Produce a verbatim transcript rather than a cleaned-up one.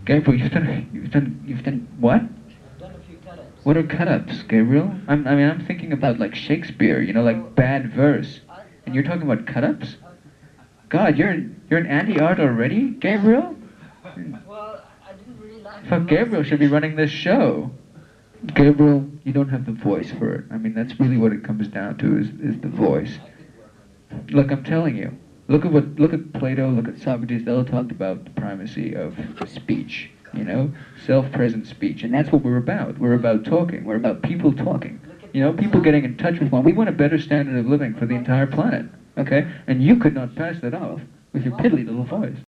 Gabriel, you've done, you've done, you've done what? Done a few cut-ups. What are cut-ups, Gabriel? I'm, I mean, I'm thinking about like Shakespeare, you know, like bad verse, and you're talking about cut-ups? God, you're you're an anti-art already, Gabriel? Well, I didn't really like. Fuck, Gabriel should be running this show. Gabriel, you don't have the voice for it. I mean, that's really what it comes down to, is, is the voice. Look, I'm telling you. Look at what, look at Plato, look at Socrates. They all talked about the primacy of speech, you know? Self-present speech. And that's what we're about. We're about talking. We're about people talking. You know, people getting in touch with one. We want a better standard of living for the entire planet, okay? And you could not pass that off with your piddly little voice.